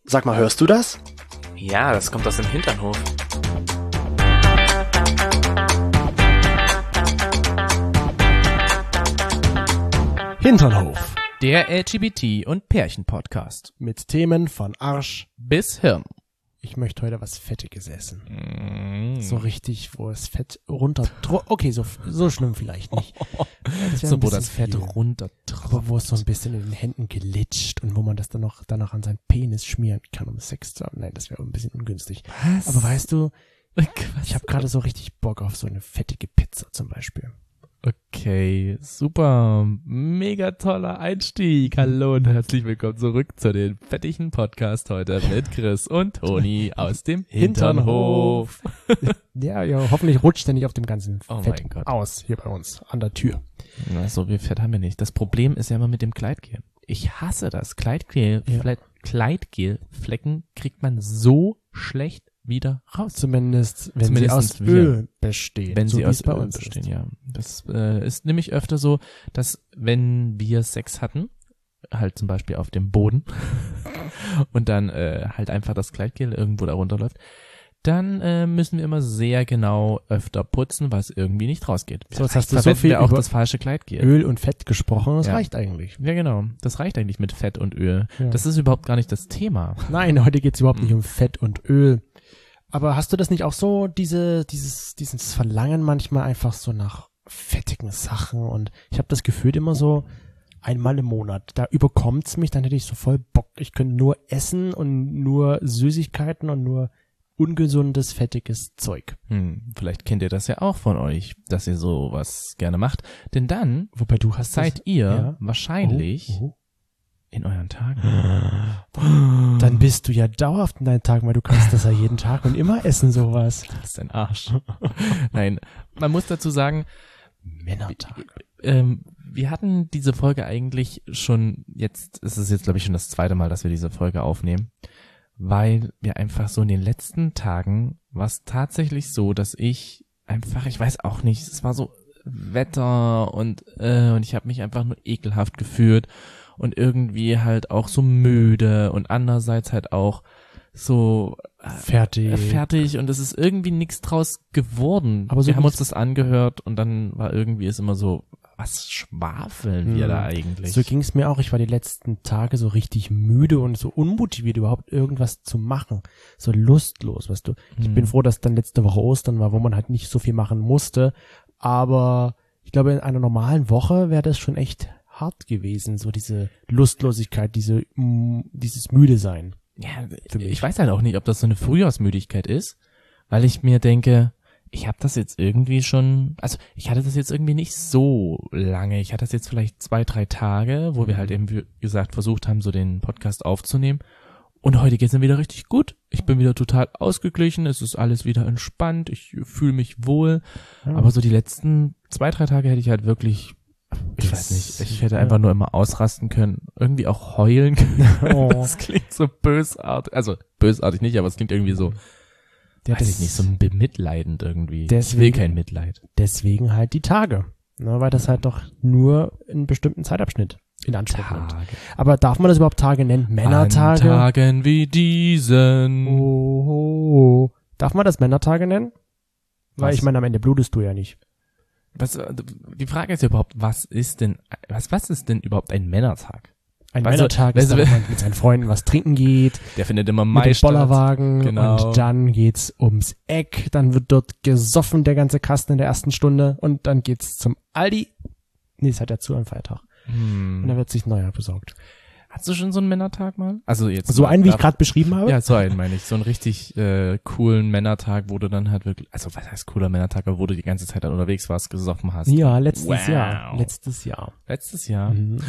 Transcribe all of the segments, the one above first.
Sag mal, hörst du das? Ja, das kommt aus dem Hinternhof. Hinternhof. Der LGBT- und Pärchen-Podcast. Mit Themen von Arsch Bis Hirn. Ich möchte heute was Fettiges essen. So richtig, wo das Fett okay, so schlimm vielleicht nicht. So, wo das Fett runtertropft. Aber wo es so ein bisschen in den Händen glitscht und wo man das dann noch danach an seinen Penis schmieren kann, um Sex zu haben. Nein, das wäre ein bisschen ungünstig. Was? Aber weißt du, ich habe gerade so richtig Bock auf so eine fettige Pizza zum Beispiel. Okay, super, mega toller Einstieg. Hallo und herzlich willkommen zurück zu den fettigen Podcast heute mit Chris und Toni aus dem Hinternhof. Ja, hoffentlich rutscht er nicht auf dem ganzen Oh Fett mein Gott. aus, hier bei uns, an der Tür. Na, so viel Fett haben wir nicht. Das Problem ist ja immer mit dem Gleitgel. Ich hasse das. Gleitgelflecken kriegt man so schlecht wieder raus. Zumindest, wenn sie aus Öl bestehen. Wenn so sie aus bei Öl uns bestehen, ist. ja. Das ist nämlich öfter so, dass wenn wir Sex hatten, halt zum Beispiel auf dem Boden und dann halt einfach das Gleitgel irgendwo da runterläuft, dann müssen wir immer sehr genau öfter putzen, was irgendwie nicht rausgeht. So, jetzt hast du so Verwenden viel wir auch über das falsche Gleitgel. Öl und Fett gesprochen, das Ja. reicht eigentlich. Ja, genau. Das reicht eigentlich mit Fett und Öl. Ja. Das ist überhaupt gar nicht das Thema. Nein, heute geht's überhaupt nicht um Fett und Öl. Aber hast du das nicht auch so, dieses Verlangen manchmal einfach so nach fettigen Sachen? Und ich habe das Gefühl immer so einmal im Monat, da überkommt's mich, dann hätte ich so voll Bock. Ich könnte nur essen und nur Süßigkeiten und nur ungesundes, fettiges Zeug. Vielleicht kennt ihr das ja auch von euch, dass ihr sowas gerne macht. Denn dann Wobei du hast seid das, ihr ja. wahrscheinlich Oh. in euren Tagen. Dann bist du ja dauerhaft in deinen Tagen, weil du kannst das ja jeden Tag und immer essen, sowas. Das ist ein Arsch. Nein, man muss dazu sagen, Männertag. wir hatten diese Folge eigentlich schon es ist jetzt glaube ich schon das zweite Mal, dass wir diese Folge aufnehmen, weil wir einfach so in den letzten Tagen war es tatsächlich so, dass ich weiß auch nicht, es war so Wetter und ich habe mich einfach nur ekelhaft gefühlt und irgendwie halt auch so müde und andererseits halt auch so fertig und es ist irgendwie nichts draus geworden. Aber so wir haben ging's- uns das angehört und dann war irgendwie es immer so, was schwafeln wir da eigentlich? So ging's mir auch. Ich war die letzten Tage so richtig müde und so unmotiviert, überhaupt irgendwas zu machen. So lustlos, weißt du. Ich bin froh, dass dann letzte Woche Ostern war, wo man halt nicht so viel machen musste. Aber ich glaube, in einer normalen Woche wäre das schon echt hart gewesen, so diese Lustlosigkeit, dieses müde sein. Ja, Für mich. ich weiß halt auch nicht, ob das so eine Frühjahrsmüdigkeit ist, weil ich mir denke, ich habe das jetzt irgendwie schon, also ich hatte das jetzt irgendwie nicht so lange. Ich hatte das jetzt vielleicht 2-3 Tage, wo wir halt eben, wie gesagt, versucht haben, so den Podcast aufzunehmen. Und heute geht's mir wieder richtig gut. Ich bin wieder total ausgeglichen, es ist alles wieder entspannt, ich fühle mich wohl. Ja. Aber so die letzten 2-3 Tage hätte ich halt wirklich, ich weiß nicht, ich hätte einfach nur immer ausrasten können, irgendwie auch heulen können. Oh. Das klingt so bösartig, also bösartig nicht, aber es klingt irgendwie so, Ja, weiß ich nicht, so bemitleidend irgendwie. Ich Deswegen- will kein Mitleid. Deswegen halt die Tage. Ne, weil das halt doch nur einen bestimmten Zeitabschnitt in Anspruch nimmt. Aber darf man das überhaupt Tage nennen? Männertage? An Tagen wie diesen. Oh. Darf man das Männertage nennen? Weil Was? ich meine, am Ende blutest du ja nicht. Die Frage ist ja überhaupt, was ist denn überhaupt ein Männertag? Ein Weißt du, Männertag ist, weißt du, wenn man mit seinen Freunden was trinken geht, Der findet immer mit Mai dem Bollerwagen Genau. und dann geht's ums Eck, dann wird dort gesoffen, der ganze Kasten in der ersten Stunde und dann geht's zum Aldi. Nee, es hat ja zu am Feiertag. Und dann wird sich ein neuer besorgt. Hast du schon so einen Männertag mal? Also jetzt So einen, wie ich gerade beschrieben habe? Ja, so einen meine ich. So einen richtig coolen Männertag, wo du dann halt wirklich, also was heißt cooler Männertag, aber wo du die ganze Zeit dann unterwegs warst, gesoffen hast. Ja, letztes Wow. Jahr. Letztes Jahr. Letztes Jahr. Mhm.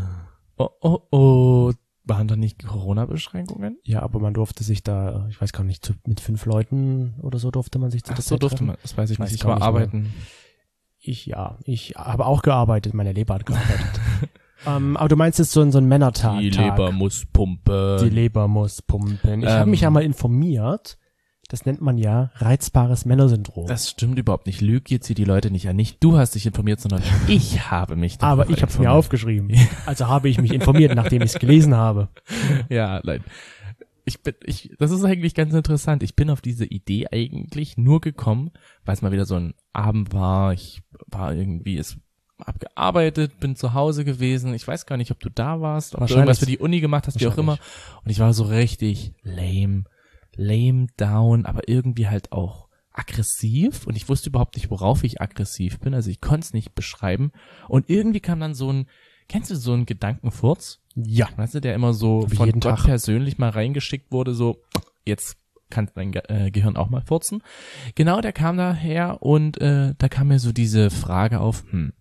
Oh. Waren da nicht Corona-Beschränkungen? Ja, aber man durfte sich da, ich weiß gar nicht, mit 5 Leuten oder so durfte man sich zu Ach der so, Zeit durfte treffen. man. Das weiß ich Weiß nicht. Ich gar war nicht mehr. arbeiten. Ich habe auch gearbeitet, meine Leber hat gearbeitet. Aber du meinst jetzt so ein Männertag. Die Leber muss pumpen. Die Leber muss pumpen. Ich habe mich ja mal informiert. Das nennt man ja reizbares Männersyndrom. Das stimmt überhaupt nicht. Lüg jetzt hier die Leute nicht an. Nicht du hast dich informiert, sondern ich habe mich darüber Aber ich habe es mir informiert. aufgeschrieben. Also habe ich mich informiert, nachdem ich es gelesen habe. Ja, nein. das ist eigentlich ganz interessant. Ich bin auf diese Idee eigentlich nur gekommen, weil es mal wieder so ein Abend war. Ich war irgendwie, hab gearbeitet, bin zu Hause gewesen. Ich weiß gar nicht, ob du da warst, ob du irgendwas für die Uni gemacht hast, wie auch immer. Und ich war so richtig lame down, aber irgendwie halt auch aggressiv. Und ich wusste überhaupt nicht, worauf ich aggressiv bin. Also ich konnte es nicht beschreiben. Und irgendwie kam dann kennst du so einen Gedankenfurz? Ja. Weißt du, der immer so wie von jeden Gott Tag persönlich mal reingeschickt wurde, so, jetzt kann dein Gehirn auch mal furzen. Genau, der kam daher und da kam mir so diese Frage auf,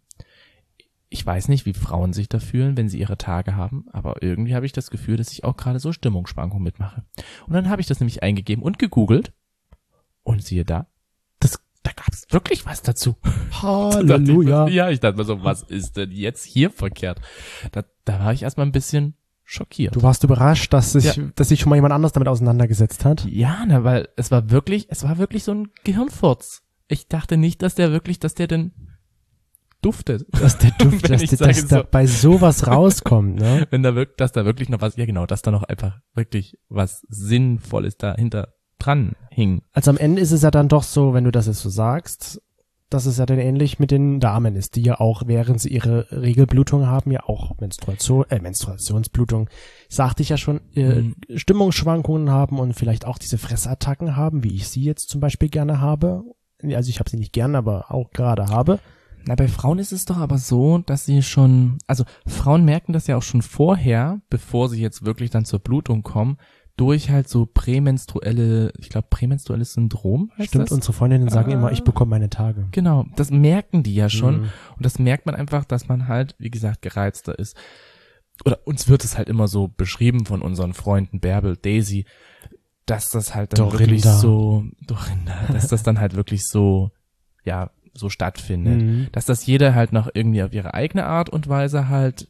ich weiß nicht, wie Frauen sich da fühlen, wenn sie ihre Tage haben, aber irgendwie habe ich das Gefühl, dass ich auch gerade so Stimmungsschwankungen mitmache. Und dann habe ich das nämlich eingegeben und gegoogelt und siehe da, da gab es wirklich was dazu. Halleluja. Ja, ich dachte mir so, was ist denn jetzt hier verkehrt? Da war ich erstmal ein bisschen schockiert. Du warst überrascht, dass sich schon mal jemand anders damit auseinandergesetzt hat? Ja, weil es war wirklich so ein Gehirnfurz. Ich dachte nicht, dass der denn duftet. Dass der duftet, dass da bei sowas rauskommt, ne? Dass da wirklich noch was, ja genau, dass da noch einfach wirklich was Sinnvolles dahinter dran hing. Also am Ende ist es ja dann doch so, wenn du das jetzt so sagst, dass es ja dann ähnlich mit den Damen ist, die ja auch, während sie ihre Regelblutung haben, ja auch Menstruationsblutung, sagte ich ja schon, Stimmungsschwankungen haben und vielleicht auch diese Fressattacken haben, wie ich sie jetzt zum Beispiel gerne habe. Also ich habe sie nicht gern, aber auch gerade habe. Na, bei Frauen ist es doch aber so, dass sie Frauen merken das ja auch schon vorher, bevor sie jetzt wirklich dann zur Blutung kommen, durch halt so prämenstruelles Syndrom heißt Stimmt, das? unsere Freundinnen sagen immer, ich bekomme meine Tage. Genau, das merken die ja schon. Und das merkt man einfach, dass man halt, wie gesagt, gereizter ist. Oder uns wird es halt immer so beschrieben von unseren Freunden Bärbel, Daisy, dass das halt dann wirklich so, dass das dann halt wirklich so, ja, so stattfindet. Dass das jeder halt noch irgendwie auf ihre eigene Art und Weise halt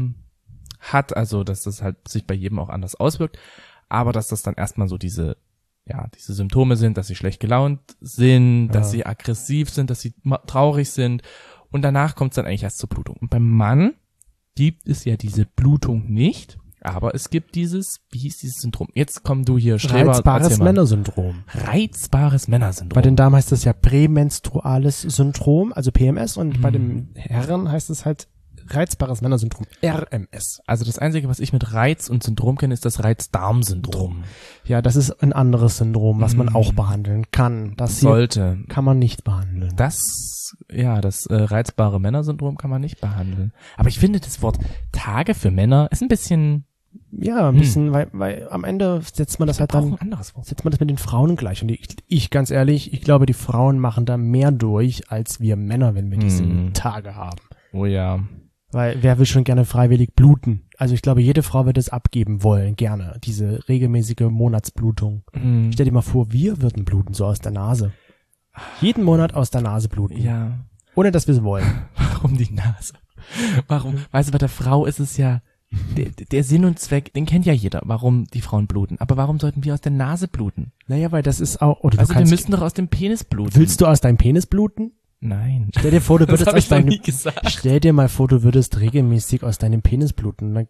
hat, also dass das halt sich bei jedem auch anders auswirkt. Aber dass das dann erstmal so diese Symptome sind, dass sie schlecht gelaunt sind, dass sie aggressiv sind, dass sie traurig sind. Und danach kommt es dann eigentlich erst zur Blutung. Und beim Mann gibt es ja diese Blutung nicht, aber es gibt wie hieß dieses Syndrom? Jetzt komm du hier, Streber. Reizbares Männersyndrom. Reizbares Männersyndrom. Bei den Damen heißt das ja prämenstruales Syndrom, also PMS, und bei den Herren heißt es halt reizbares Männersyndrom, RMS. Also das Einzige, was ich mit Reiz und Syndrom kenne, ist das Reizdarmsyndrom. Ja, das ist ein anderes Syndrom, was man auch behandeln kann. Das sollte. Kann man nicht behandeln. Das reizbare Männersyndrom kann man nicht behandeln. Aber ich finde das Wort Tage für Männer ist ein bisschen... Ja, ein bisschen, weil am Ende setzt man das halt dann, setzt man das mit den Frauen gleich. Und ich ganz ehrlich, ich glaube, die Frauen machen da mehr durch, als wir Männer, wenn wir diese Tage haben. Oh ja. Weil wer will schon gerne freiwillig bluten? Also ich glaube, jede Frau wird es abgeben wollen, gerne, diese regelmäßige Monatsblutung. Stell dir mal vor, wir würden bluten, so aus der Nase. Jeden Monat aus der Nase bluten. Ja. Ohne, dass wir es wollen. Warum die Nase? Warum? Weißt du, bei der Frau ist es ja, der Sinn und Zweck, den kennt ja jeder, warum die Frauen bluten. Aber warum sollten wir aus der Nase bluten? Naja, weil das ist auch... Oder also wir müssen doch aus dem Penis bluten. Willst du aus deinem Penis bluten? Nein. Stell dir vor, du würdest das hab ich nie gesagt. Stell dir mal vor, du würdest regelmäßig aus deinem Penis bluten.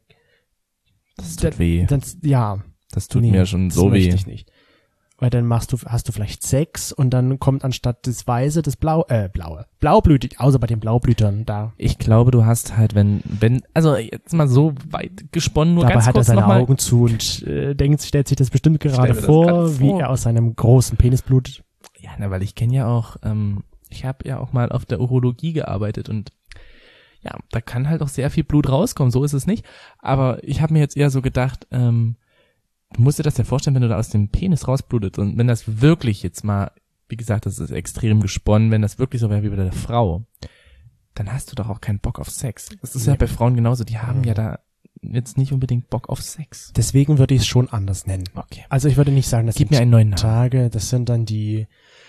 Das tut weh. Das tut mir schon so weh. Das möchte ich nicht. Weil dann hast du vielleicht Sex und dann kommt anstatt das Weiße das blaublütig, außer bei den Blaublütern da. Ich glaube, du hast halt, also jetzt mal so weit gesponnen, nur dabei ganz kurz hat er seine noch Augen zu und stellt sich das bestimmt gerade vor, wie er aus seinem großen Penis blutet. Ja, weil ich kenne ja auch, ich habe ja auch mal auf der Urologie gearbeitet und ja, da kann halt auch sehr viel Blut rauskommen, so ist es nicht. Aber ich habe mir jetzt eher so gedacht, du musst dir das ja vorstellen, wenn du da aus dem Penis rausblutet und wenn das wirklich jetzt mal, wie gesagt, das ist extrem gesponnen, wenn das wirklich so wäre wie bei der Frau, dann hast du doch auch keinen Bock auf Sex. Das ist ja bei Frauen genauso, die haben ja da jetzt nicht unbedingt Bock auf Sex. Deswegen würde ich es schon anders nennen. Okay. Also ich würde nicht sagen, das Gib mir einen neuen Namen. Tage, das sind dann die,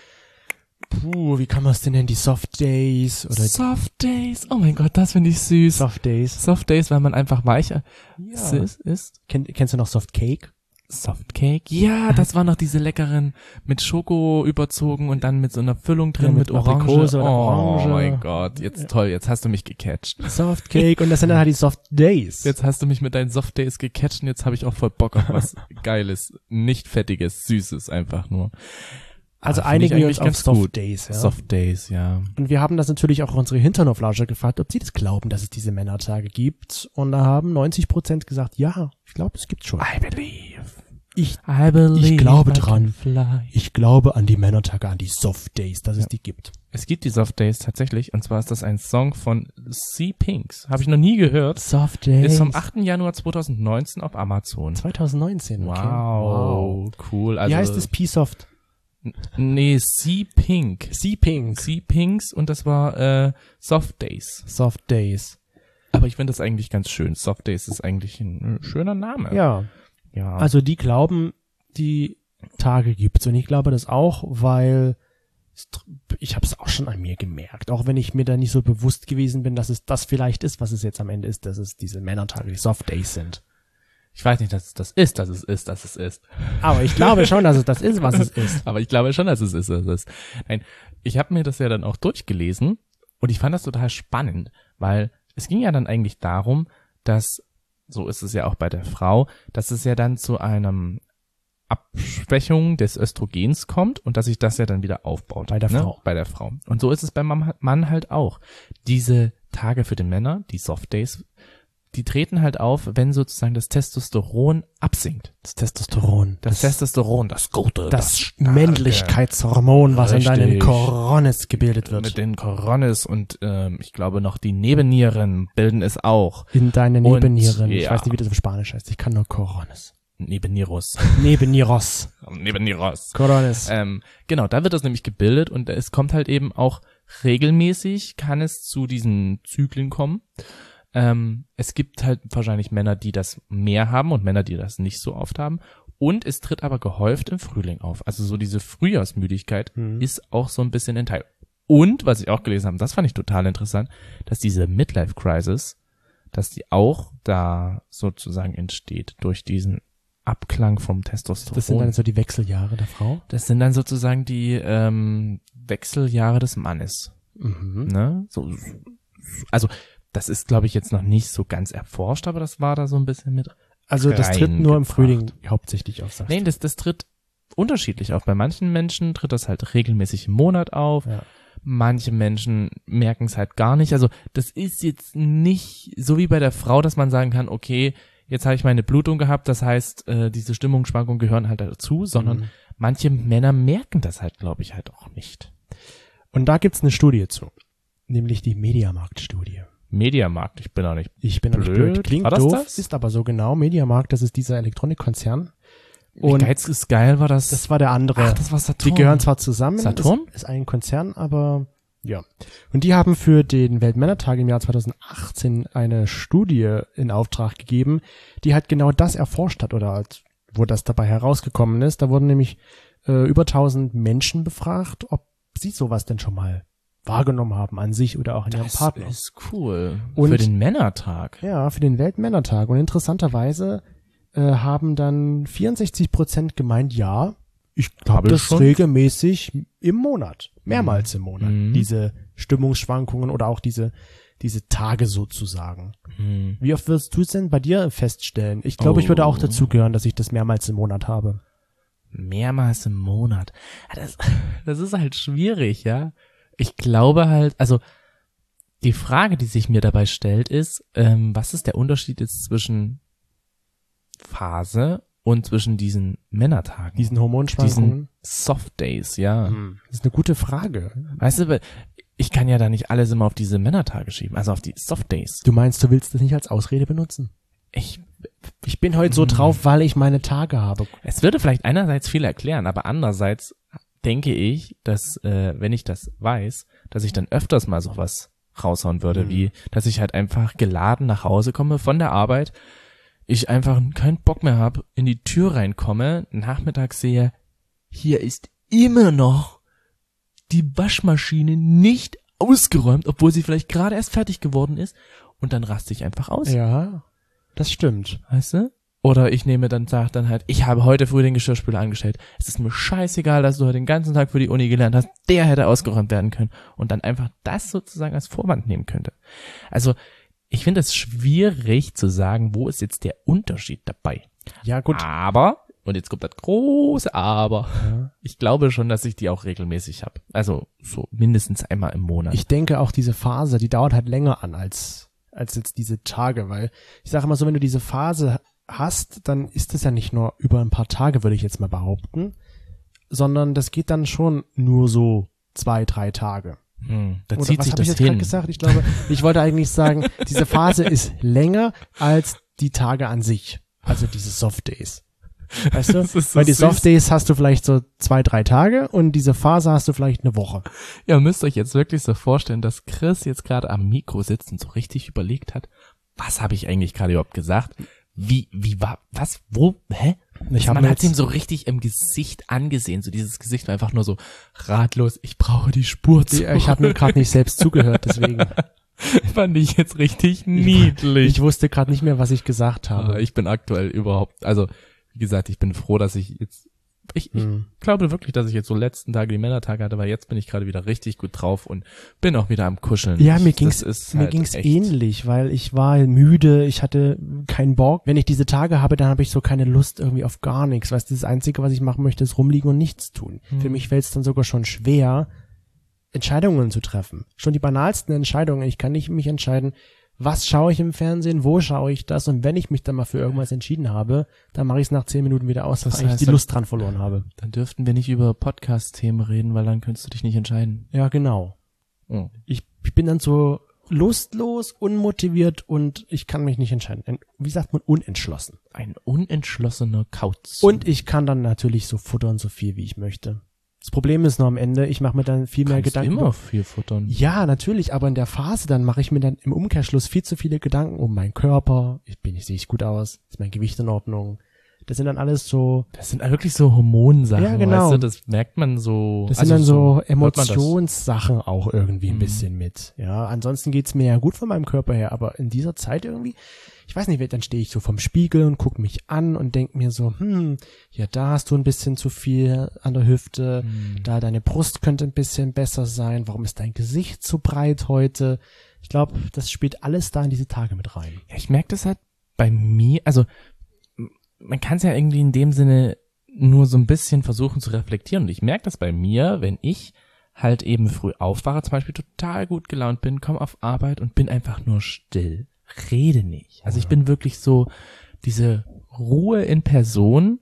wie kann man es denn nennen, die Soft Days oder Soft Days, oh mein Gott, das finde ich süß. Soft Days. Soft Days, weil man einfach weicher ist. Kennst du noch Soft Cake? Softcake? Ja, das waren noch diese leckeren mit Schoko überzogen und dann mit so einer Füllung drin Ja, mit mit Orange. Aprikose oder Oh Orange. mein Gott, jetzt toll, jetzt hast du mich gecatcht. Softcake und das sind dann halt die Soft Days. Jetzt hast du mich mit deinen Soft Days gecatcht und jetzt habe ich auch voll Bock auf was Geiles, nicht Fettiges, Süßes einfach nur. Also Aber finde ich einigen wir uns eigentlich auf ganz Soft gut. Days. Ja. Soft Days, ja. Und wir haben das natürlich auch unsere Hinternhoflauscher gefragt, ob sie das glauben, dass es diese Männertage gibt. Und da haben 90% gesagt, ja, ich glaube, es gibt schon. I believe. Ich Ich glaube dran. Ich glaube an die Männertage, an die Soft Days, dass es die gibt. Es gibt die Soft Days tatsächlich, und zwar ist das ein Song von Sea Pinks. Habe ich noch nie gehört. Soft Days. Ist vom 8. Januar 2019 auf Amazon. 2019, okay. Wow, cool. Also, Wie heißt es? P-Soft? Nee, Sea Pink. Sea Pink. Sea Pinks und das war Soft Days. Soft Days. Aber ich finde das eigentlich ganz schön. Soft Days ist eigentlich ein schöner Name. Ja. Ja. Also die glauben, die Tage gibt's. Und ich glaube das auch, weil ich habe es auch schon an mir gemerkt. Auch wenn ich mir da nicht so bewusst gewesen bin, dass es das vielleicht ist, was es jetzt am Ende ist, dass es diese Männertage, die Soft Days sind. Ich weiß nicht, dass es das ist, dass es ist, dass es ist. Aber ich glaube schon, dass es das ist, was es ist. Aber ich glaube schon, dass es ist, dass es ist. Nein, ich habe mir das ja dann auch durchgelesen und ich fand das total spannend, weil es ging ja dann eigentlich darum, dass, so ist es ja auch bei der Frau, dass es ja dann zu einem Abschwächung des Östrogens kommt und dass sich das ja dann wieder aufbaut. Bei der Frau. Bei der Frau. Und so ist es beim Mann halt auch. Diese Tage für den Männer, die Soft Days, die treten halt auf, wenn sozusagen das Testosteron absinkt. Das Testosteron. Das Testosteron, das Gute, Das starke. Männlichkeitshormon, was in deinen Richtig. Koronis gebildet wird. Mit den Koronis und ich glaube noch die Nebennieren bilden es auch. In deinen Und, Nebennieren. Ich ja. weiß nicht, wie das auf Spanisch heißt. Ich kann nur Koronis. Nebennieros. Nebennieros. Nebennieros. Koronis. Genau, da wird das nämlich gebildet und es kommt halt eben auch regelmäßig, kann es zu diesen Zyklen kommen. Es gibt halt wahrscheinlich Männer, die das mehr haben und Männer, die das nicht so oft haben. Und es tritt aber gehäuft im Frühling auf. Also so diese Frühjahrsmüdigkeit ist auch so ein bisschen ein Teil. Und, was ich auch gelesen habe, das fand ich total interessant, dass diese Midlife-Crisis, dass die auch da sozusagen entsteht durch diesen Abklang vom Testosteron. Das sind dann so die Wechseljahre der Frau. Das sind dann sozusagen die Wechseljahre des Mannes. Mhm. Ne? Also das ist, glaube ich, jetzt noch nicht so ganz erforscht, aber das war da so ein bisschen mit. Also das tritt nur im reingebracht. Frühling hauptsächlich auf. sagst du. Nein, das tritt unterschiedlich auf. Bei manchen Menschen tritt das halt regelmäßig im Monat auf. Ja. Manche Menschen merken es halt gar nicht. Also das ist jetzt nicht so wie bei der Frau, dass man sagen kann, okay, jetzt habe ich meine Blutung gehabt, das heißt, diese Stimmungsschwankungen gehören halt dazu, sondern manche Männer merken das halt, glaube ich, halt auch nicht. Und da gibt's eine Studie zu. Nämlich die Mediamarkt-Studie. Mediamarkt, ich bin auch nicht. Ich bin auch nicht blöd. Klingt War das doof, das? ist aber so genau. Mediamarkt, das ist dieser Elektronikkonzern. Und Geiz ist geil war das. Das war der andere. Ach, das war Saturn. Die gehören zwar zusammen. Saturn? Ist ein Konzern, aber ja. Und die haben für den Weltmännertag im Jahr 2018 eine Studie in Auftrag gegeben, die halt genau das erforscht hat oder halt, wo das dabei herausgekommen ist. Da wurden nämlich über 1000 Menschen befragt, ob sie sowas denn schon mal wahrgenommen haben an sich oder auch in ihrem Partner. Das ist cool. Und- für den Männertag. Ja, für den Weltmännertag. Und interessanterweise haben dann 64% gemeint, ja, ich Habe habe das schon. regelmäßig im Monat, mehrmals im Monat, Mhm. diese Stimmungsschwankungen oder auch diese Tage sozusagen. Wie oft wirst du es denn bei dir feststellen? Ich glaube, ich würde auch dazu gehören, dass ich das mehrmals im Monat habe. Mehrmals im Monat. Ja, das ist halt schwierig, ja. Ich glaube halt, also die Frage, die sich mir dabei stellt, ist, was ist der Unterschied jetzt zwischen Phase und zwischen diesen Männertagen? Diesen Hormonschwankungen. Diesen Soft Days, ja. Das ist eine gute Frage. Weißt du, ich kann ja da nicht alles immer auf diese Männertage schieben, also auf die Soft Days. Du meinst, du willst das nicht als Ausrede benutzen? Ich bin heute so drauf, weil ich meine Tage habe. Es würde vielleicht einerseits viel erklären, aber andererseits denke ich, dass, wenn ich das weiß, dass ich dann öfters mal sowas raushauen würde, wie, dass ich halt einfach geladen nach Hause komme von der Arbeit, ich einfach keinen Bock mehr habe, in die Tür reinkomme, nachmittags sehe, hier ist immer noch die Waschmaschine nicht ausgeräumt, obwohl sie vielleicht gerade erst fertig geworden ist, und dann raste ich einfach aus, Ja, das stimmt. weißt du? Oder ich sag dann halt, ich habe heute früh den Geschirrspüler angestellt. Es ist mir scheißegal, dass du heute den ganzen Tag für die Uni gelernt hast. Der hätte ausgeräumt werden können. Und dann einfach das sozusagen als Vorwand nehmen könnte. Also, ich finde es schwierig zu sagen, wo ist jetzt der Unterschied dabei. Ja, gut. Aber, und jetzt kommt das große Aber, ich glaube schon, dass ich die auch regelmäßig habe. Also, so mindestens einmal im Monat. Ich denke auch diese Phase, die dauert halt länger an als jetzt diese Tage, weil ich sage immer so, wenn du diese Phase hast, dann ist es ja nicht nur über ein paar Tage, würde ich jetzt mal behaupten, sondern das geht dann schon nur so 2-3 Tage. Da Oder zieht was sich habe ich das jetzt gerade hin. gesagt? Ich glaube, ich wollte eigentlich sagen, diese Phase ist länger als die Tage an sich. Also diese Soft Days. Weißt du? Das ist so Weil die süß. Soft Days hast du vielleicht so 2-3 Tage und diese Phase hast du vielleicht eine Woche. Ja, müsst euch jetzt wirklich so vorstellen, dass Chris jetzt gerade am Mikro sitzt und so richtig überlegt hat, was habe ich eigentlich gerade überhaupt gesagt? Wie war, was, wo, hä? Man hat ihm so richtig im Gesicht angesehen, so dieses Gesicht war einfach nur so ratlos, ich brauche die Spur zu. Ich habe mir gerade nicht selbst zugehört, deswegen. Fand ich jetzt richtig niedlich. Ich wusste gerade nicht mehr, was ich gesagt habe. Ich bin aktuell überhaupt, also wie gesagt, ich bin froh, dass ich jetzt, ich glaube wirklich, dass ich jetzt so letzten Tage die Männertage hatte, weil jetzt bin ich gerade wieder richtig gut drauf und bin auch wieder am Kuscheln. Ja, mir Das ging's halt echt ähnlich, weil ich war müde, ich hatte keinen Bock. Wenn ich diese Tage habe, dann habe ich so keine Lust irgendwie auf gar nichts. Weißt du, das Einzige, was ich machen möchte, ist rumliegen und nichts tun. Für mich fällt es dann sogar schon schwer, Entscheidungen zu treffen. Schon die banalsten Entscheidungen. Ich kann nicht mich entscheiden, was schaue ich im Fernsehen, wo schaue ich das, und wenn ich mich dann mal für irgendwas entschieden habe, dann mache ich es nach 10 Minuten wieder aus, Das weil ich heißt, die Lust dran verloren habe. Dann dürften wir nicht über Podcast-Themen reden, weil dann könntest du dich nicht entscheiden. Ja, genau. Oh. Ich bin dann so lustlos, unmotiviert und ich kann mich nicht entscheiden. Wie sagt man, unentschlossen. Ein unentschlossener Kauz. Und ich kann dann natürlich so futtern, so viel wie ich möchte. Das Problem ist nur am Ende, ich mache mir dann viel mehr Gedanken. immer viel futtern. Ja, natürlich, aber in der Phase dann mache ich mir dann im Umkehrschluss viel zu viele Gedanken um meinen Körper. Sehe ich gut aus? Ist mein Gewicht in Ordnung? Das sind dann alles so. Das sind wirklich so Hormonsachen, Ja, genau. weißt du, das merkt man so. Das sind dann so hört man das. Emotionssachen auch irgendwie ein bisschen mit. Ja, ansonsten geht's mir ja gut von meinem Körper her, aber in dieser Zeit irgendwie, ich weiß nicht, dann stehe ich so vorm Spiegel und gucke mich an und denk mir so, ja, da hast du ein bisschen zu viel an der Hüfte, da deine Brust könnte ein bisschen besser sein, warum ist dein Gesicht so breit heute? Ich glaube, das spielt alles da in diese Tage mit rein. Ja, ich merke das halt bei mir, also man kann es ja irgendwie in dem Sinne nur so ein bisschen versuchen zu reflektieren. Und ich merke das bei mir, wenn ich halt eben früh aufwache, zum Beispiel total gut gelaunt bin, komme auf Arbeit und bin einfach nur still, rede nicht. Also ich bin wirklich so diese Ruhe in Person,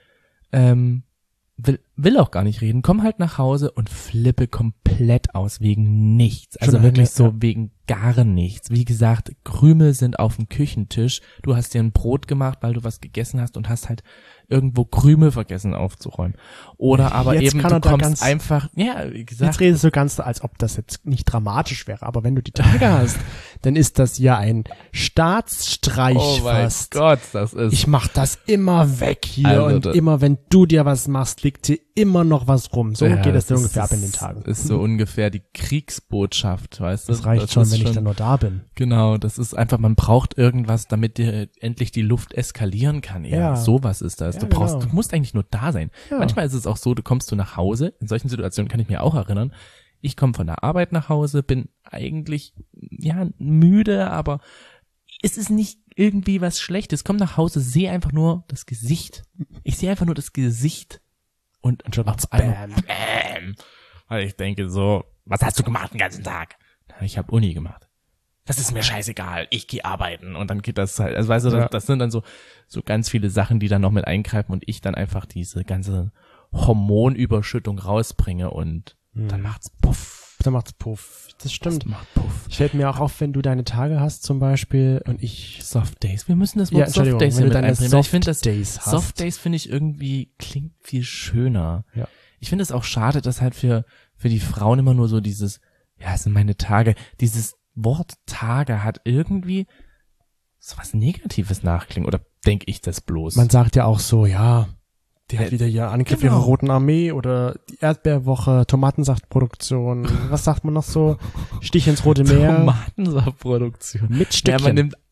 will auch gar nicht reden, komm halt nach Hause und flippe komplett aus wegen nichts. Also Schon wirklich so ja. wegen gar nichts. Wie gesagt, Krümel sind auf dem Küchentisch. Du hast dir ein Brot gemacht, weil du was gegessen hast und hast halt irgendwo Krümel vergessen aufzuräumen. Oder aber Jetzt eben, kann du er da kommst ganz- einfach, ja, wie gesagt, Jetzt redest du ganz, als ob das jetzt nicht dramatisch wäre, aber wenn du die Tage hast, dann ist das ja ein Staatsstreich oh mein fast. Gott, das ist, Ich mach das immer weg hier Also und da- immer, wenn du dir was machst, liegt hier immer noch was rum. So ja, geht es das ungefähr ist, ab in den Tagen. Ist so ungefähr die Kriegsbotschaft, weißt du? Das reicht schon, ist wenn ich dann nur da bin. Genau, das ist einfach, man braucht irgendwas, damit dir endlich die Luft eskalieren kann. Ja, sowas ist das. Ja, Du genau. musst eigentlich nur da sein. Ja. Manchmal ist es auch so, du kommst nach Hause, in solchen Situationen kann ich mir auch erinnern, ich komme von der Arbeit nach Hause, bin eigentlich, ja, müde, aber es ist nicht irgendwie was Schlechtes. Komm nach Hause, sehe einfach nur das Gesicht. Ich sehe einfach nur das Gesicht und schon auf macht's einmal Bäm. Weil ich denke so, was hast du gemacht den ganzen Tag? Na, ich habe Uni gemacht. Das ist mir scheißegal, ich gehe arbeiten. Und dann geht das halt, also weißt du, Ja. das sind dann so ganz viele Sachen, die dann noch mit eingreifen und ich dann einfach diese ganze Hormonüberschüttung rausbringe und dann macht's puff. Dann macht's Puff. Das stimmt. Das macht puff. Ich fällt mir auch auf, wenn du deine Tage hast zum Beispiel und ich... Soft Days. Wir müssen das Ja, Wort Entschuldigung, Soft Days wenn hier du mit deine einbringen. weil Ich Soft finde das Days hast. Soft Days finde ich irgendwie klingt viel schöner. Ja. Ich finde es auch schade, dass halt für die Frauen immer nur so dieses, ja, es sind meine Tage, dieses Wort Tage hat irgendwie so was Negatives nachklingen. Oder denke ich das bloß? Man sagt ja auch so, ja, die hat wieder hier Angriff Genau. ihrer Roten Armee oder die Erdbeerwoche, Tomatensaftproduktion, was sagt man noch so? Stich ins Rote Meer Tomatensaftproduktion. mit Ja, Stückchen. man nimmt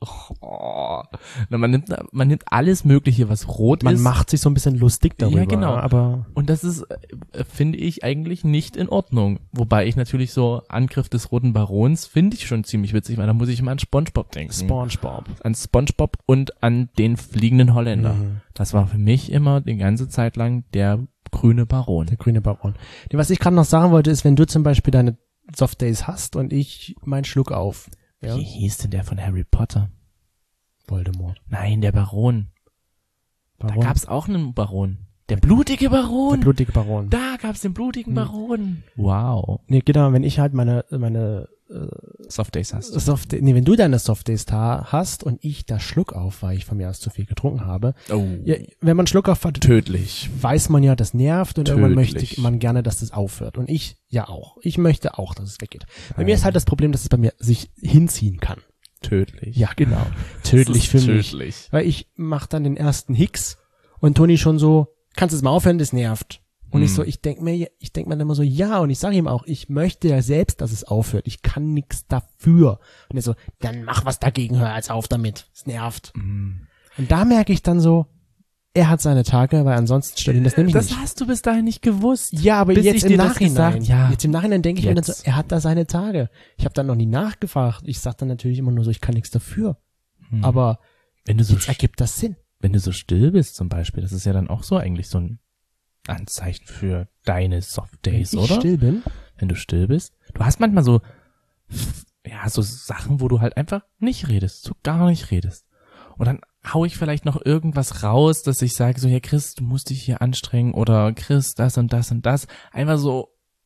Oh. Na, man nimmt alles Mögliche, was rot Man ist. macht sich so ein bisschen lustig darüber. Ja, genau. Aber Und das ist, finde ich, eigentlich nicht in Ordnung. Wobei ich natürlich so Angriff des Roten Barons finde ich schon ziemlich witzig, weil da muss ich immer an SpongeBob denken. SpongeBob. An SpongeBob und an den fliegenden Holländer. Das war für mich immer die ganze Zeit lang der grüne Baron. Der grüne Baron. Nee, was ich gerade noch sagen wollte, ist, wenn du zum Beispiel deine Soft Days hast und ich meinen Schluck auf. Ja? Wie hieß denn der von Harry Potter? Voldemort. Nein, der Baron. Da gab's auch einen Baron. Der blutige Baron. Der blutige Baron. Da gab's den blutigen Baron. Wow. Nee, genau, wenn ich halt meine Soft Days hast. wenn du deine Soft Days hast und ich da Schluck auf, weil ich von mir aus zu viel getrunken habe. Oh. Ja, wenn man Schluck auf hat, Tödlich. weiß man ja, das nervt und irgendwann Tödlich. möchte man gerne, dass das aufhört. Und ich ja auch. Ich möchte auch, dass es weggeht. Bei mir ist halt das Problem, dass es bei mir sich hinziehen kann. Tödlich. Ja, genau. Tödlich für mich. Tödlich. Weil ich mach dann den ersten Hicks und Toni schon so, kannst du es mal aufhören, das nervt. Und ich denk mir dann immer so, ja, und ich sage ihm auch, ich möchte ja selbst, dass es aufhört. Ich kann nichts dafür. Und er so, dann mach was dagegen, hör als auf damit. Es nervt. Und da merke ich dann so, er hat seine Tage, weil ansonsten stört ihn das nämlich nicht. Das hast du bis dahin nicht gewusst. Ja, aber bis jetzt ich im dir das Nachhinein, gesagt, ja. jetzt im Nachhinein denke ich mir dann so, Jetzt. er hat da seine Tage. Ich habe dann noch nie nachgefragt. Ich sag dann natürlich immer nur so, ich kann nichts dafür. Aber Wenn du so jetzt ergibt das Sinn. Wenn du so still bist zum Beispiel, das ist ja dann auch so eigentlich so ein Anzeichen für deine Soft Days, Wenn ich oder? still bin. Wenn du still bist. Du hast manchmal so, ja, so Sachen, wo du halt einfach nicht redest, so gar nicht redest. Und dann hau ich vielleicht noch irgendwas raus, dass ich sage so, ja Chris, du musst dich hier anstrengen oder Chris, das und das und das. Einfach so,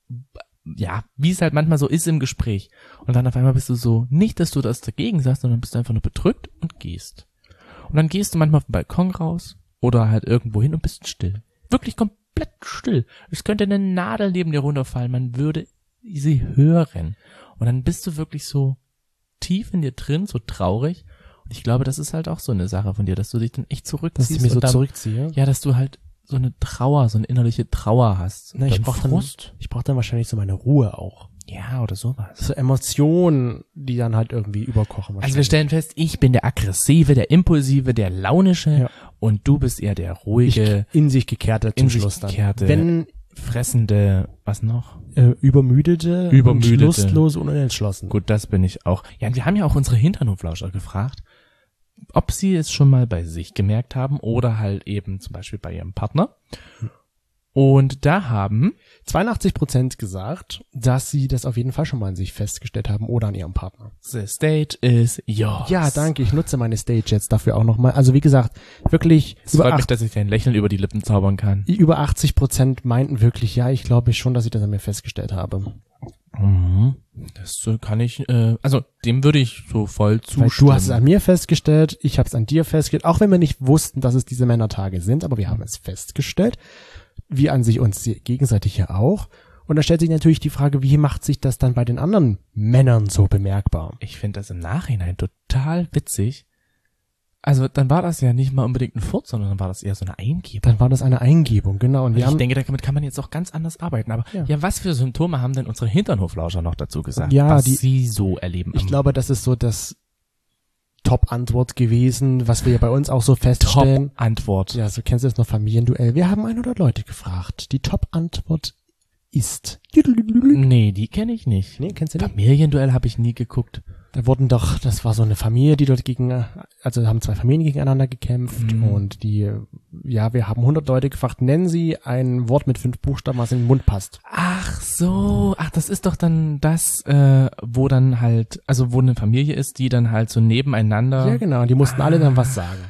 ja, wie es halt manchmal so ist im Gespräch. Und dann auf einmal bist du so, nicht, dass du das dagegen sagst, sondern bist du einfach nur bedrückt und gehst. Und dann gehst du manchmal auf den Balkon raus oder halt irgendwo hin und bist still. Wirklich komplett still. Es könnte eine Nadel neben dir runterfallen, man würde sie hören. Und dann bist du wirklich so tief in dir drin, so traurig. Und ich glaube, das ist halt auch so eine Sache von dir, dass du dich dann echt zurückziehst. Dass ich mich so und dann, zurückziehe. Ja, dass du halt so eine Trauer, so eine innerliche Trauer hast. Na, ich Dann brauche Frust. dann wahrscheinlich so meine Ruhe auch. Ja, oder sowas. So Emotionen, die dann halt irgendwie überkochen. Also wir stellen fest, ich bin der Aggressive, der Impulsive, der Launische Ja. und du bist eher der ruhige, in sich gekehrte zum in sich Schluss dann. gekehrte, Wenn fressende, was noch? übermüdete, Übermüdete. und lustlos und unentschlossen. Gut, das bin ich auch. Ja, und wir haben ja auch unsere Hinternhoflauscher gefragt, ob sie es schon mal bei sich gemerkt haben oder halt eben zum Beispiel bei ihrem Partner. Und da haben 82% gesagt, dass sie das auf jeden Fall schon mal an sich festgestellt haben oder an ihrem Partner. The stage is yours. Ja, danke. Ich nutze meine Stage jetzt dafür auch nochmal. Also wie gesagt, wirklich Es freut mich, dass ich dir ein Lächeln über die Lippen zaubern kann. über 80% meinten wirklich, ja, ich glaube schon, dass ich das an mir festgestellt habe. Mhm. Das kann ich, also dem würde ich so voll Weil zustimmen. du hast es an mir festgestellt, ich habe es an dir festgestellt, auch wenn wir nicht wussten, dass es diese Männertage sind, aber wir haben es festgestellt. Wir an sich uns gegenseitig ja auch. Und da stellt sich natürlich die Frage, wie macht sich das dann bei den anderen Männern so bemerkbar? Ich finde das im Nachhinein total witzig. Also dann war das ja nicht mal unbedingt ein Furz, sondern dann war das eher so eine Eingebung. Dann war das eine Eingebung, genau. Und wir Ich haben, denke, damit kann man jetzt auch ganz anders arbeiten. Aber Ja. ja, was für Symptome haben denn unsere Hinternhoflauscher noch dazu gesagt, Ja, was die- sie so erleben? ich glaube, das ist so das Top-Antwort gewesen, was wir ja bei uns auch so feststellen. Top-Antwort. Ja, so kennst du das noch, Familienduell. Wir haben 100 Leute gefragt. Die Top-Antwort ist. Nee, die kenne ich nicht. Nee, kennst du nicht? Familienduell habe ich nie geguckt. Da wurden doch, das war so eine Familie, die dort also haben zwei Familien gegeneinander gekämpft und wir haben 100 Leute gefragt, nennen sie ein Wort mit 5 Buchstaben, was in den Mund passt. Ach so, das ist doch dann das, wo dann halt, also wo eine Familie ist, die dann halt so nebeneinander, Ja, genau, die mussten alle dann was sagen.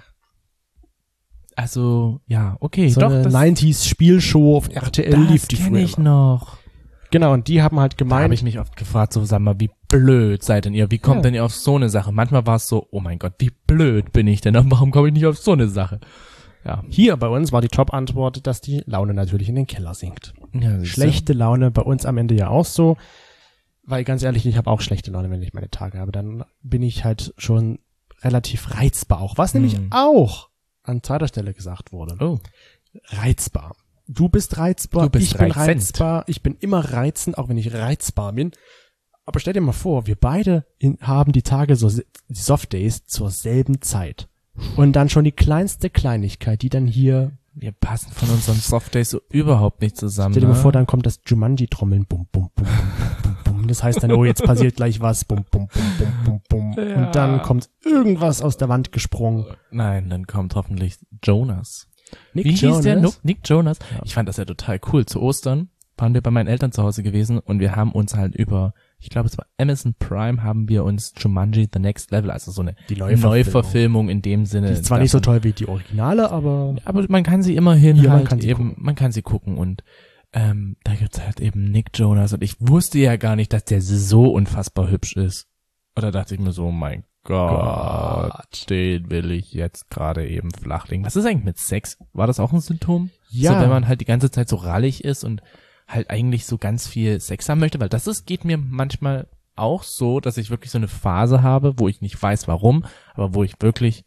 also, ja, okay, So doch, eine das 90s Spielshow auf RTL lief die kenne ich früher. noch. Genau, und die haben halt Da habe gemeint, ich mich oft gefragt, so, sag mal, wie blöd seid denn ihr? Wie kommt Ja. denn ihr auf so eine Sache? Manchmal war es so, oh mein Gott, wie blöd bin ich denn? Warum komme ich nicht auf so eine Sache? Ja. hier bei uns war die Top-Antwort, dass die Laune natürlich in den Keller sinkt. Ja, Schlechte Laune bei uns am Ende ja auch so, weil ganz ehrlich, ich habe auch schlechte Laune, wenn ich meine Tage habe. Dann bin ich halt schon relativ reizbar auch, was nämlich auch an zweiter Stelle gesagt wurde. Oh. Reizbar. Du bist reizbar, Du bist ich bin reizend. reizbar, ich bin immer reizend, auch wenn ich reizbar bin. Aber stell dir mal vor, wir beide haben die Tage, die Soft Days zur selben Zeit. Und dann schon die kleinste Kleinigkeit, die dann hier... Wir passen von unseren Softdays so überhaupt nicht zusammen. Stell dir mal vor, dann kommt das Jumanji-Trommeln, bum, bum, bum, bum, bum, bum. Das heißt dann, oh, jetzt passiert gleich was, bum, bum, bum, bum, bum, bum. Ja. Und dann kommt irgendwas aus der Wand gesprungen. Nein, dann kommt hoffentlich Jonas. Nick Wie Jonas? hieß der? Nick Jonas. Ja. Ich fand das ja total cool. Zu Ostern waren wir bei meinen Eltern zu Hause gewesen und wir haben uns halt über, ich glaube es war Amazon Prime, haben wir uns Jumanji The Next Level, also so eine Die Neuverfilmung in dem Sinne. Die ist zwar nicht so toll wie die Originale, aber man kann sie immerhin Ja, halt man kann sie gucken und da gibt's halt eben Nick Jonas und ich wusste ja gar nicht, dass der so unfassbar hübsch ist. Oder dachte ich mir so, oh mein Gott, den will ich jetzt gerade eben flachlegen. Was ist eigentlich mit Sex? War das auch ein Symptom? Ja. So, wenn man halt die ganze Zeit so rallig ist und halt eigentlich so ganz viel Sex haben möchte, weil geht mir manchmal auch so, dass ich wirklich so eine Phase habe, wo ich nicht weiß warum, aber wo ich wirklich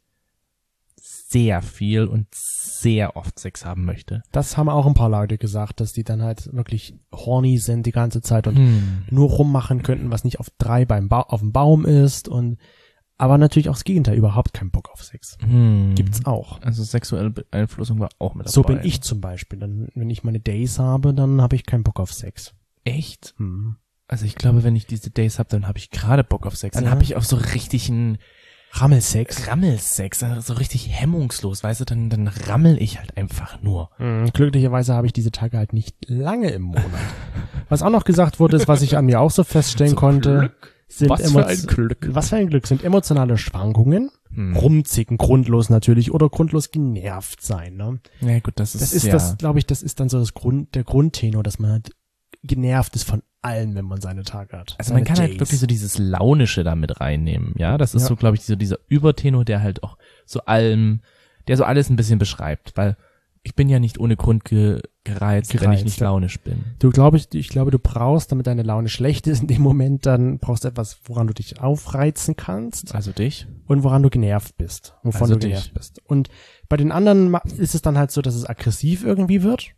sehr viel und sehr oft Sex haben möchte. das haben auch ein paar Leute gesagt, dass die dann halt wirklich horny sind die ganze Zeit und nur rummachen könnten, was nicht auf dem Baum ist und aber natürlich auch das Gegenteil, überhaupt keinen Bock auf Sex. Gibt's auch. Also sexuelle Beeinflussung war auch mit dabei. So bin ich zum Beispiel. Dann, wenn ich meine Days habe, dann habe ich keinen Bock auf Sex. Echt? Also ich glaube, wenn ich diese Days habe, dann habe ich gerade Bock auf Sex. Dann Ja. habe ich auch so richtigen Rammelsex. Rammelsex, also so richtig hemmungslos, weißt du, dann rammel ich halt einfach nur. Glücklicherweise habe ich diese Tage halt nicht lange im Monat. Was auch noch gesagt wurde, ist, was ich an mir auch so feststellen konnte, sind Was für ein Glück. Was für ein Glück sind emotionale Schwankungen, rumzicken, grundlos natürlich oder grundlos genervt sein. Ne? Ja gut, das ist ja, das, glaube ich, das ist dann so der Grundtenor, dass man halt genervt ist von allem, wenn man seine Tage hat. also man Seine kann halt Days. wirklich so dieses Launische da mit reinnehmen, ja, das ist Ja. so, glaube ich, so dieser Übertenor, der halt auch so der so alles ein bisschen beschreibt, weil ich bin ja nicht ohne Grund gereizt, wenn ich nicht ja. launisch bin. Ich glaube, du brauchst, damit deine Laune schlecht ist in dem Moment, dann brauchst du etwas, woran du dich aufreizen kannst Also dich? und woran du genervt bist, wovon Also du dich. genervt bist. Und bei den anderen ist es dann halt so, dass es aggressiv irgendwie wird.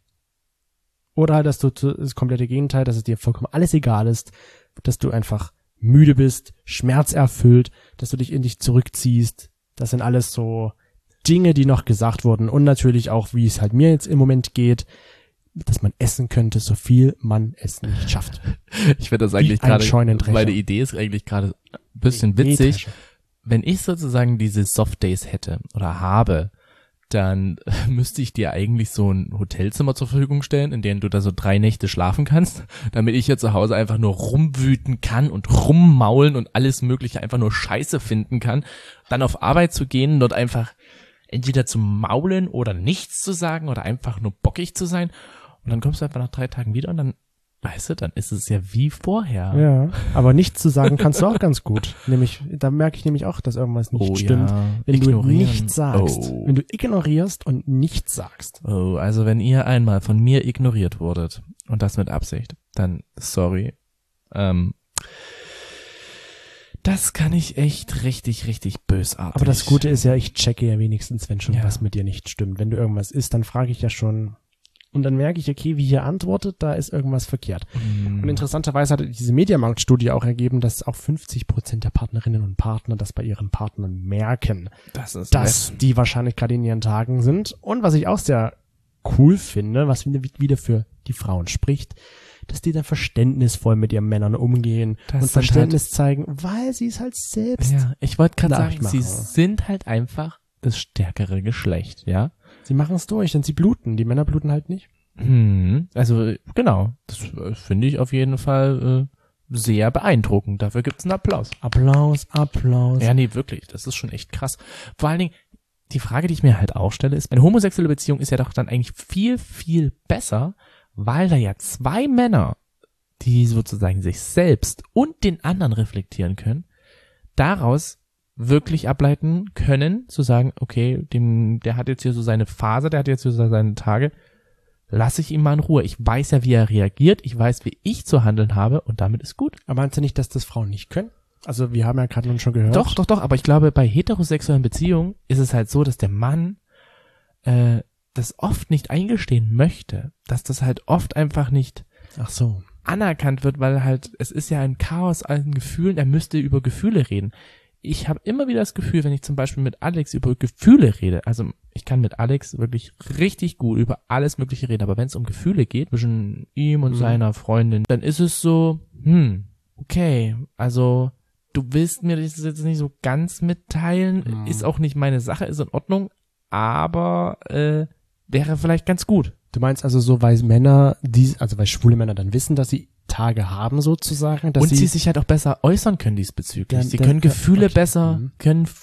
Oder halt, dass du das komplette Gegenteil, dass es dir vollkommen alles egal ist, dass du einfach müde bist, schmerzerfüllt, dass du dich in dich zurückziehst. Das sind alles so Dinge, die noch gesagt wurden. Und natürlich auch, wie es halt mir jetzt im Moment geht, dass man essen könnte, so viel man es nicht schafft. Ich finde das Wie eigentlich ein gerade, Scheunendrescher. meine Idee ist eigentlich gerade ein bisschen witzig. Wenn ich sozusagen diese Soft Days hätte oder habe, dann müsste ich dir eigentlich so ein Hotelzimmer zur Verfügung stellen, in dem du da so 3 Nächte schlafen kannst, damit ich hier zu Hause einfach nur rumwüten kann und rummaulen und alles mögliche einfach nur Scheiße finden kann, dann auf Arbeit zu gehen, dort einfach entweder zu maulen oder nichts zu sagen oder einfach nur bockig zu sein und dann kommst du einfach nach 3 Tagen wieder und dann, weißt du, dann ist es ja wie vorher. Ja, aber nichts zu sagen kannst du auch ganz gut. Nämlich, da merke ich nämlich auch, dass irgendwas nicht stimmt. Ja, Wenn ignorieren. du nichts sagst. Oh. Wenn du ignorierst und nichts sagst. Oh, also wenn ihr einmal von mir ignoriert wurdet und das mit Absicht, dann sorry. Das kann ich echt richtig, richtig bösartig. Aber das Gute ist ja, ich checke ja wenigstens, wenn schon Ja. was mit dir nicht stimmt. Wenn du irgendwas isst, dann frage ich ja schon. Und dann merke ich, okay, wie hier antwortet, da ist irgendwas verkehrt. Und interessanterweise hat diese Mediamarkt-Studie auch ergeben, dass auch 50% der Partnerinnen und Partner das bei ihren Partnern merken, das ist dass die wahrscheinlich gerade in ihren Tagen sind. Und was ich auch sehr cool finde, was wieder für die Frauen spricht, dass die dann verständnisvoll mit ihren Männern umgehen Das und sind Verständnis zeigen, weil sie es halt selbst, Ja, ich wollte gerade sagen, nachmachen. sie sind halt einfach das stärkere Geschlecht, ja? sie machen es durch, denn sie bluten. Die Männer bluten halt nicht. Also genau, das finde ich auf jeden Fall sehr beeindruckend. Dafür gibt's einen Applaus. Applaus. Ja, nee, wirklich, das ist schon echt krass. Vor allen Dingen, die Frage, die ich mir halt auch stelle, ist, eine homosexuelle Beziehung ist ja doch dann eigentlich viel, viel besser, weil da ja 2 Männer, die sozusagen sich selbst und den anderen reflektieren können, daraus wirklich ableiten können, zu sagen, okay, der hat jetzt hier so seine Phase, der hat jetzt hier so seine Tage, lasse ich ihn mal in Ruhe. Ich weiß ja, wie er reagiert, ich weiß, wie ich zu handeln habe und damit ist gut. Aber meinst du nicht, dass das Frauen nicht können? Also wir haben ja gerade nun schon gehört. Doch, aber ich glaube, bei heterosexuellen Beziehungen ist es halt so, dass der Mann das oft nicht eingestehen möchte, dass das halt oft einfach nicht Ach so. anerkannt wird, weil halt, es ist ja ein Chaos an Gefühlen, er müsste über Gefühle reden. Ich habe immer wieder das Gefühl, wenn ich zum Beispiel mit Alex über Gefühle rede, also ich kann mit Alex wirklich richtig gut über alles Mögliche reden, aber wenn es um Gefühle geht, zwischen ihm und seiner Freundin, dann ist es so, okay, also du willst mir das jetzt nicht so ganz mitteilen, ist auch nicht meine Sache, ist in Ordnung, aber wäre vielleicht ganz gut. Du meinst also so, weil weil schwule Männer dann wissen, dass sie Tage haben sozusagen, dass und sie sich halt auch besser äußern können diesbezüglich. Ja, Sie können Gefühle okay.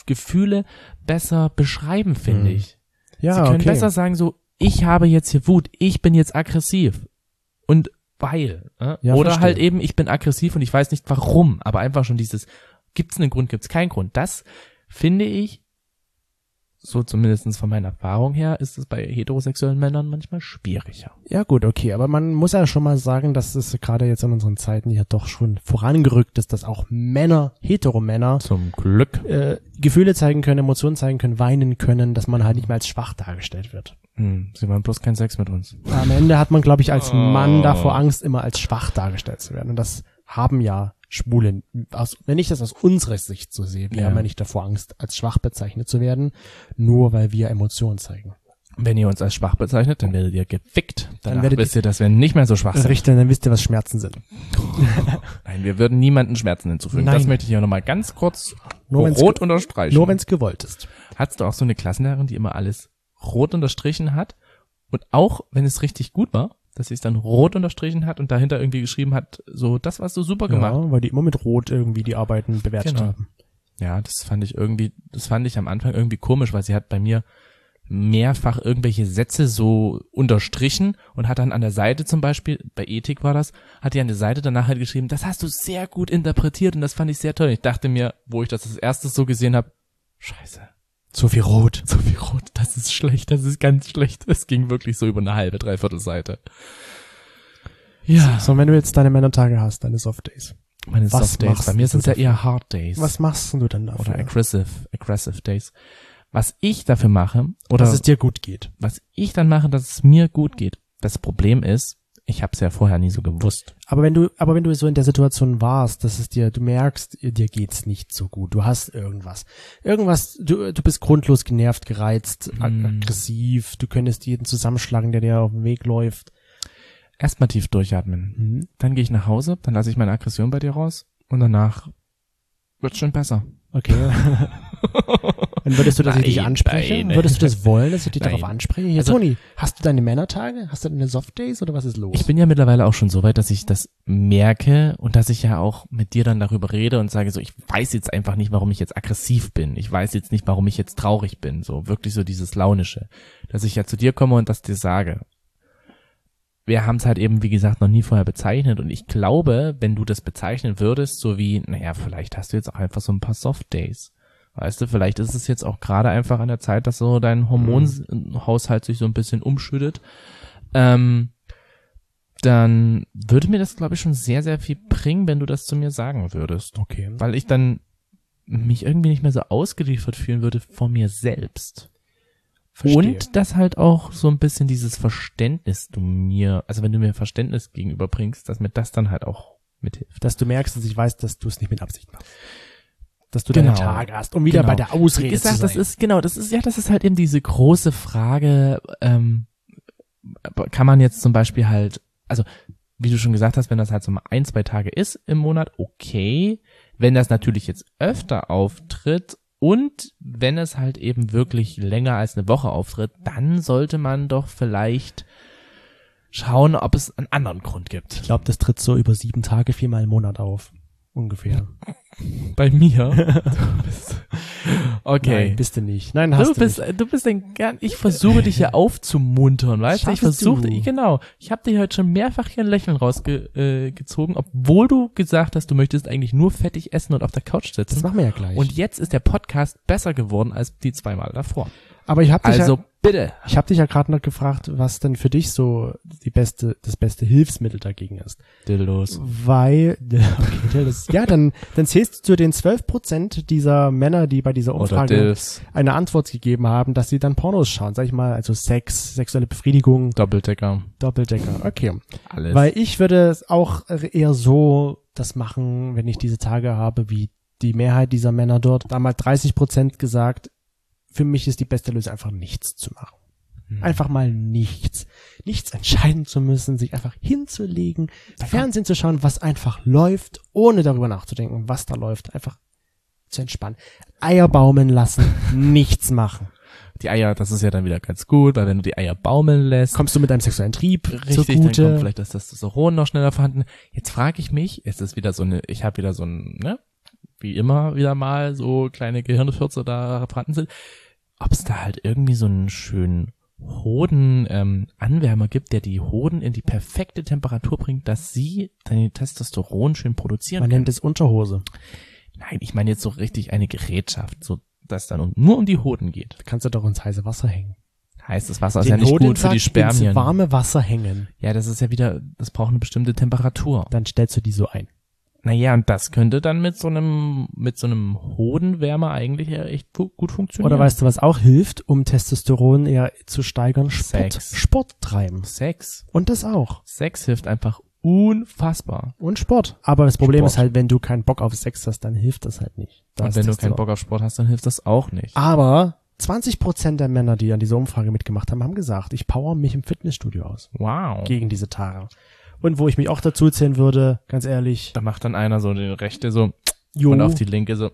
besser beschreiben, finde ich. Ja, Sie können okay. besser sagen so, ich habe jetzt hier Wut, ich bin jetzt aggressiv. Und weil. Ja, Oder verstehe. halt eben, ich bin aggressiv und ich weiß nicht warum, aber einfach schon dieses, gibt's einen Grund, gibt's keinen Grund. Das finde ich, so zumindest von meiner Erfahrung her, ist es bei heterosexuellen Männern manchmal schwieriger. Ja gut, okay, aber man muss ja schon mal sagen, dass es gerade jetzt in unseren Zeiten ja doch schon vorangerückt ist, dass auch Heteromänner Zum Glück. Gefühle zeigen können, Emotionen zeigen können, weinen können, dass man halt nicht mehr als schwach dargestellt wird. Sie wollen bloß keinen Sex mit uns. Am Ende hat man, glaube ich, als Mann davor Angst, immer als schwach dargestellt zu werden. Und das haben ja Schwule, wenn ich das aus unserer Sicht so sehe, wir haben ja nicht davor Angst, als schwach bezeichnet zu werden, nur weil wir Emotionen zeigen. Wenn ihr uns als schwach bezeichnet, dann werdet ihr gefickt. Danach werdet wisst ihr, dass wir nicht mehr so schwach sind. Richtig, dann wisst ihr, was Schmerzen sind. Nein, wir würden niemanden Schmerzen hinzufügen. Nein. Das möchte ich ja nochmal ganz kurz Nur wenn's rot unterstreichen. Nur wenn es gewollt ist. Hattest du auch so eine Klassenlehrerin, die immer alles rot unterstrichen hat? Und auch, wenn es richtig gut war, dass sie es dann rot unterstrichen hat und dahinter irgendwie geschrieben hat, so, das warst du super gemacht. Ja, weil die immer mit Rot irgendwie die Arbeiten bewertet haben. Ja, das fand ich am Anfang irgendwie komisch, weil sie hat bei mir mehrfach irgendwelche Sätze so unterstrichen und hat dann an der Seite zum Beispiel, bei Ethik war das, hat die an der Seite danach halt geschrieben, das hast du sehr gut interpretiert und das fand ich sehr toll. Ich dachte mir, wo ich das erstes so gesehen habe, scheiße. So viel Rot. So viel Rot, das ist schlecht, das ist ganz schlecht. Es ging wirklich so über eine halbe, dreiviertel Seite. Ja. So, wenn du jetzt deine Männertage hast, deine Soft Days. Meine Was Soft Days, machst bei mir du sind es ja dafür? eher Hard Days. Was machst du denn dafür? Oder aggressive Days. Was ich dafür mache, oder dass es dir gut geht. was ich dann mache, dass es mir gut geht. Das Problem ist, ich habe es ja vorher nie so gewusst. Aber wenn du so in der Situation warst, dass du merkst, dir geht's nicht so gut, du hast irgendwas, du bist grundlos genervt, gereizt, aggressiv, du könntest jeden zusammenschlagen, der dir auf dem Weg läuft. Erstmal tief durchatmen. Dann gehe ich nach Hause, dann lasse ich meine Aggression bei dir raus und danach wird's schon besser. Okay. Und würdest du, dass ich dich Nein, anspreche? nein. Würdest du das wollen, dass ich dich darauf Nein. anspreche? Hier, Also- Toni, hast du deine Männertage? Hast du deine Soft Days oder was ist los? Ich bin ja mittlerweile auch schon so weit, dass ich das merke und dass ich ja auch mit dir dann darüber rede und sage so, ich weiß jetzt einfach nicht, warum ich jetzt aggressiv bin. Ich weiß jetzt nicht, warum ich jetzt traurig bin. So wirklich so dieses Launische. Dass ich ja zu dir komme und das dir sage. Wir haben es halt eben, wie gesagt, noch nie vorher bezeichnet und ich glaube, wenn du das bezeichnen würdest, so wie, naja, vielleicht hast du jetzt auch einfach so ein paar Soft Days. Weißt du, vielleicht ist es jetzt auch gerade einfach an der Zeit, dass so dein Hormonhaushalt sich so ein bisschen umschüttet. Dann würde mir das, glaube ich, schon sehr, sehr viel bringen, wenn du das zu mir sagen würdest. Okay. Weil ich dann mich irgendwie nicht mehr so ausgeliefert fühlen würde vor mir selbst. Verstehe. Und dass halt auch so ein bisschen dieses Verständnis also wenn du mir Verständnis gegenüberbringst, dass mir das dann halt auch mithilft. Dass du merkst, dass ich weiß, dass du es nicht mit Absicht machst. Dass du Genau. deine Tage hast, um wieder Genau. bei der Ausrede Wie gesagt, zu sein. das ist halt eben diese große Frage, kann man jetzt zum Beispiel halt, also wie du schon gesagt hast, wenn das halt so mal 1-2 Tage ist im Monat, okay. Wenn das natürlich jetzt öfter auftritt und wenn es halt eben wirklich länger als eine Woche auftritt, dann sollte man doch vielleicht schauen, ob es einen anderen Grund gibt. Ich glaube, das tritt so über 7 Tage 4-mal im Monat auf. Ungefähr. Bei mir? Okay. Nein, bist du nicht. Nein, hast du nicht. Du bist ich versuche dich hier aufzumuntern, weißt du? Ich Schaffst versuche, du. genau. Ich habe dir heute schon mehrfach hier ein Lächeln rausgezogen, obwohl du gesagt hast, du möchtest eigentlich nur fettig essen und auf der Couch sitzen. Das machen wir ja gleich. Und jetzt ist der Podcast besser geworden als die 2 Mal davor. aber ich habe dich Also Bitte. Ich habe dich ja gerade noch gefragt, was denn für dich so das beste Hilfsmittel dagegen ist. Dildos. Weil, dann zählst du zu den 12% dieser Männer, die bei dieser Oder Umfrage Dilfs. eine Antwort gegeben haben, dass sie dann Pornos schauen. Sag ich mal, also Sex, sexuelle Befriedigung, Doppeldecker. Doppeldecker. Okay. Alles. Weil ich würde es auch eher so das machen, wenn ich diese Tage habe, wie die Mehrheit dieser Männer dort. Da haben halt 30% gesagt, für mich ist die beste Lösung einfach nichts zu machen. Einfach mal nichts. Nichts entscheiden zu müssen, sich einfach hinzulegen, Fernsehen zu schauen, was einfach läuft, ohne darüber nachzudenken, was da läuft. Einfach zu entspannen. Eier baumeln lassen, nichts machen. Die Eier, das ist ja dann wieder ganz gut, weil wenn du die Eier baumeln lässt, Kommst du mit deinem sexuellen Trieb richtig, dann zugute? kommt vielleicht das Testosteron noch schneller vorhanden. Jetzt frage ich mich, es ist wieder ich habe wieder so ein, ne, wie immer wieder mal so kleine Gehirnfürze da vorhanden sind, ob es da halt irgendwie so einen schönen Hoden-Anwärmer gibt, der die Hoden in die perfekte Temperatur bringt, dass sie dein Testosteron schön produzieren Man können. nennt es Unterhose. Nein, ich meine jetzt so richtig eine Gerätschaft, so dass dann nur um die Hoden geht. Da kannst du doch ins heiße Wasser hängen. Heißt, das Wasser ist ja nicht gut für die Spermien. Ins warme Wasser hängen. Ja, das ist ja wieder, das braucht eine bestimmte Temperatur. Dann stellst du die so ein. Naja, und das könnte dann mit so einem Hodenwärmer eigentlich ja echt gut funktionieren. Oder weißt du, was auch hilft, um Testosteron eher zu steigern? Sex. Sport treiben. Sex. Und das auch. Sex hilft einfach unfassbar. Und Sport. Aber das Problem Sport. ist halt, wenn du keinen Bock auf Sex hast, dann hilft das halt nicht. Und wenn du keinen Bock auf Sport hast, dann hilft das auch nicht. Aber 20% der Männer, die an dieser Umfrage mitgemacht haben, haben gesagt, ich power mich im Fitnessstudio aus. Wow. Gegen diese Tage. Und wo ich mich auch dazu zählen würde, ganz ehrlich. Da macht dann einer so die rechte so Jo. und auf die linke so.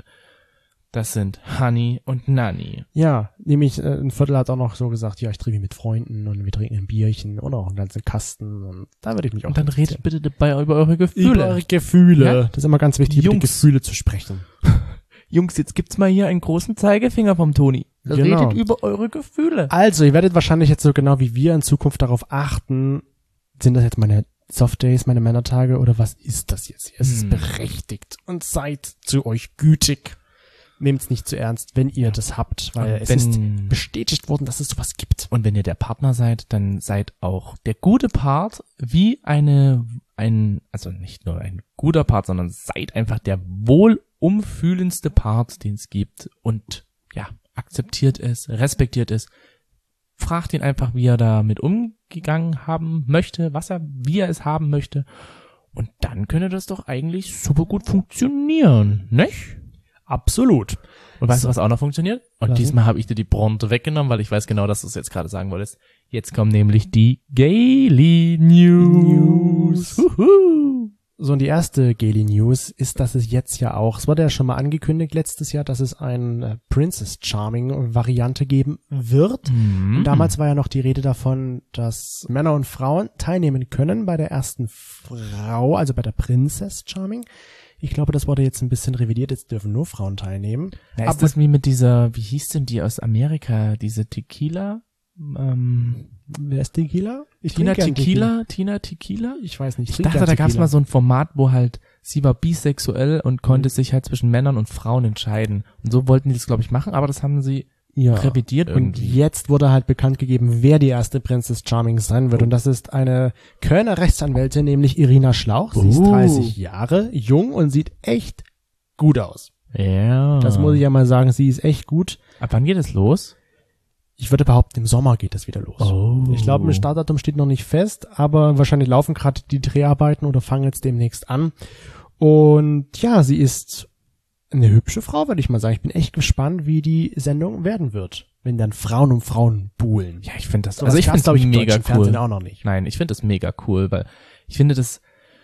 Das sind Honey und Nanny. Ja, nämlich ein Viertel hat auch noch so gesagt, ja, ich treffe mich mit Freunden und wir trinken ein Bierchen oder auch einen ganzen Kasten. Und da würde ich mich auch Und dann interessieren. redet bitte dabei über eure Gefühle. Über eure Gefühle. Ja? Das ist immer ganz wichtig, über die Jungs. Gefühle zu sprechen. Jungs, jetzt gibt's mal hier einen großen Zeigefinger vom Toni. Genau. Redet über eure Gefühle. Also, ihr werdet wahrscheinlich jetzt so genau wie wir in Zukunft darauf achten, sind das jetzt meine Soft Days, meine Männertage oder was ist das jetzt hier? Es ist berechtigt und seid zu euch gütig. Nehmt's nicht zu ernst, wenn ihr das habt, weil Und es wenn- ist bestätigt worden, dass es sowas gibt. Und wenn ihr der Partner seid, dann seid auch der gute Part wie also nicht nur ein guter Part, sondern seid einfach der wohlumfühlendste Part, den es gibt. Und ja, akzeptiert es, respektiert es. Fragt ihn einfach, wie er damit umgegangen haben möchte, wie er es haben möchte. Und dann könnte das doch eigentlich super gut funktionieren, nicht? Absolut. Und weißt du, was auch noch funktioniert? Und Was? diesmal habe ich dir die Bronte weggenommen, weil ich weiß genau, dass du es jetzt gerade sagen wolltest. Jetzt kommen nämlich die Gaily News. Huhu. So, und die erste Gaily News ist, dass es jetzt ja auch, es wurde ja schon mal angekündigt letztes Jahr, dass es eine Princess Charming Variante geben wird. Und damals war ja noch die Rede davon, dass Männer und Frauen teilnehmen können bei der ersten Frau, also bei der Princess Charming. Ich glaube, das wurde jetzt ein bisschen revidiert, jetzt dürfen nur Frauen teilnehmen. Na, ist Aber- das wie mit dieser, wie hieß denn die aus Amerika, diese Tequila? Wer ist Tequila? Ich Tina trinke gern Tequila? Ich weiß nicht. Ich dachte, da gab es mal so ein Format, wo halt sie war bisexuell und konnte sich halt zwischen Männern und Frauen entscheiden. Und so wollten die das, glaube ich, machen, aber das haben sie revidiert Und irgendwie. jetzt wurde halt bekannt gegeben, wer die erste Princess Charming sein wird. Und das ist eine Kölner Rechtsanwältin, nämlich Irina Schlauch. Sie ist 30 Jahre jung und sieht echt gut aus. Ja. Das muss ich ja mal sagen, sie ist echt gut. Ab wann geht es los? Ich würde behaupten, im Sommer geht es wieder los. Oh. Ich glaube, ein Startdatum steht noch nicht fest, aber wahrscheinlich laufen gerade die Dreharbeiten oder fangen jetzt demnächst an. Und ja, sie ist eine hübsche Frau, würde ich mal sagen. Ich bin echt gespannt, wie die Sendung werden wird, wenn dann Frauen um Frauen buhlen. Ja, ich finde das, Sowas also ich gab's, finde glaub es im mega deutschen Fernsehen cool. auch noch nicht. Nein, ich finde das mega cool, weil ich finde das,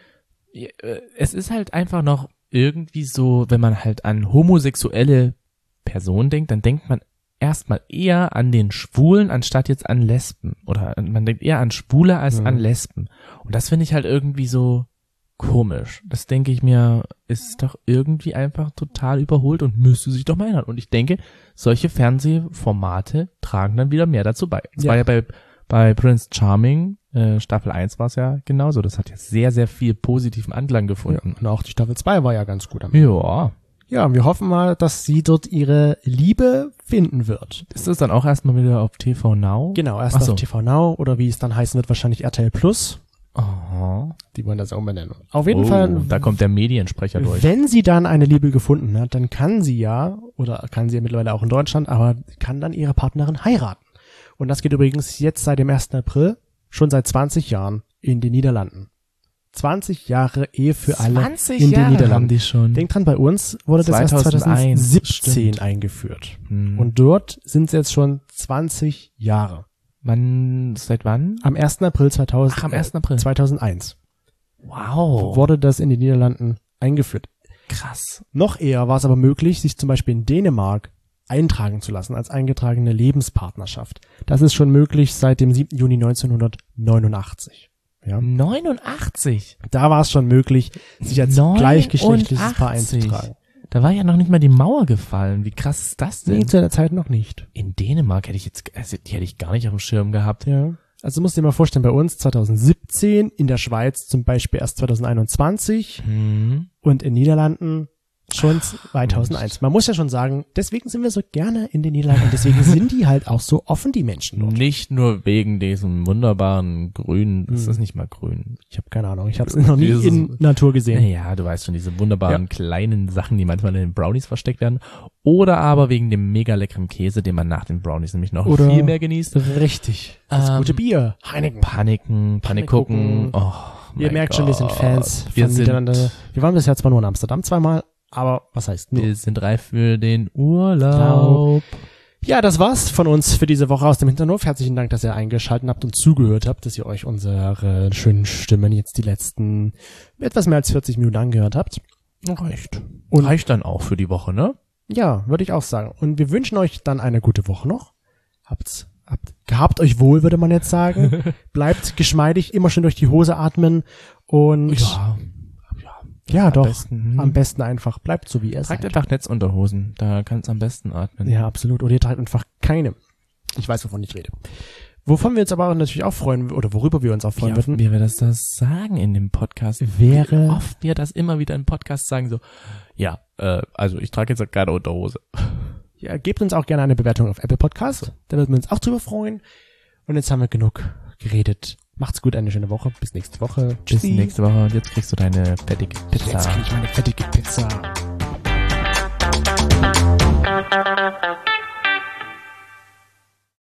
es ist halt einfach noch irgendwie so, wenn man halt an homosexuelle Personen denkt, dann denkt man erstmal eher an den Schwulen, anstatt jetzt an Lesben. Oder man denkt eher an Schwule als an Lesben. Und das finde ich halt irgendwie so komisch. Das denke ich mir, ist doch irgendwie einfach total überholt und müsste sich doch mal ändern. Und ich denke, solche Fernsehformate tragen dann wieder mehr dazu bei. Das war ja bei Prince Charming, Staffel 1 war es ja genauso. Das hat ja sehr, sehr viel positiven Anklang Ja. gefunden. Und auch die Staffel 2 war ja ganz gut am Ende. Ja. Ja, wir hoffen mal, dass sie dort ihre Liebe finden wird. Ist das dann auch erstmal wieder auf TV Now? Genau, erst Ach so. auf TV Now oder wie es dann heißen wird, wahrscheinlich RTL Plus. Aha. Die wollen das auch umbenennen. Auf jeden Fall, Da kommt der Mediensprecher durch. wenn sie dann eine Liebe gefunden hat, dann kann sie ja mittlerweile auch in Deutschland, aber kann dann ihre Partnerin heiraten. Und das geht übrigens jetzt seit dem 1. April, schon seit 20 Jahren in den Niederlanden. 20 Jahre Ehe für alle 20 in den Jahre haben Niederlanden. die schon. Denk dran, bei uns wurde das erst 2001, 2017 eingeführt. Und dort sind es jetzt schon 20 Jahre. Seit wann? Am 1. April 2000, Ach, am 1. April. 2001 Wow. wurde das in den Niederlanden eingeführt. Krass. Noch eher war es aber möglich, sich zum Beispiel in Dänemark eintragen zu lassen als eingetragene Lebenspartnerschaft. Das ist schon möglich seit dem 7. Juni 1989. Ja. 89. Da war es schon möglich, sich als 89. gleichgeschlechtliches Paar einzutragen. Da war ja noch nicht mal die Mauer gefallen. Wie krass ist das denn? Nee, zu der Zeit noch nicht. In Dänemark die hätte ich gar nicht auf dem Schirm gehabt. Ja. Also musst du dir mal vorstellen, bei uns 2017, in der Schweiz zum Beispiel erst 2021 und in Niederlanden schon 2001. Man muss ja schon sagen, deswegen sind wir so gerne in den Niederlanden und deswegen sind die halt auch so offen, die Menschen dort. Nicht nur wegen diesem wunderbaren Grün, das ist nicht mal grün. Ich habe keine Ahnung, ich habe es noch nie in Natur gesehen. Ja, du weißt schon, diese wunderbaren kleinen Sachen, die manchmal in den Brownies versteckt werden. Oder aber wegen dem mega leckeren Käse, den man nach den Brownies nämlich noch Oder viel mehr genießt. Richtig. Das gute Bier. Heineken. Panikucken. Oh, Ihr merkt schon, wir sind Fans Wir von Niederlande. Wir waren bisher zwar nur in Amsterdam zweimal, aber was heißt nur? Wir sind reif für den Urlaub. Ja, das war's von uns für diese Woche aus dem Hinterhof. Herzlichen Dank, dass ihr eingeschaltet habt und zugehört habt, dass ihr euch unsere schönen Stimmen jetzt die letzten etwas mehr als 40 Minuten angehört habt. Reicht. Und Reicht dann auch für die Woche, ne? ja, würde ich auch sagen. Und wir wünschen euch dann eine gute Woche noch. Gehabt euch wohl, würde man jetzt sagen. Bleibt geschmeidig, immer schön durch die Hose atmen und ja, am doch. besten, Am besten einfach. Bleibt so, wie ihr Tragt seid. einfach Netzunterhosen, da kann's am besten atmen. Ja, absolut. Oder ihr tragt einfach keine. Ich weiß, wovon ich rede. Wovon wir uns aber natürlich auch freuen, oder worüber wir uns auch freuen würden, Wie wir das sagen in dem Podcast. wäre, Wie oft wir das immer wieder im Podcast sagen, so, ja, also ich trage jetzt keine Unterhose. ja, gebt uns auch gerne eine Bewertung auf Apple Podcast. Da würden wir uns auch drüber freuen. Und jetzt haben wir genug geredet. Macht's gut, eine schöne Woche. Bis nächste Woche. Bis nächste Woche und jetzt kriegst du deine fettige Pizza. Jetzt krieg ich meine fettige Pizza.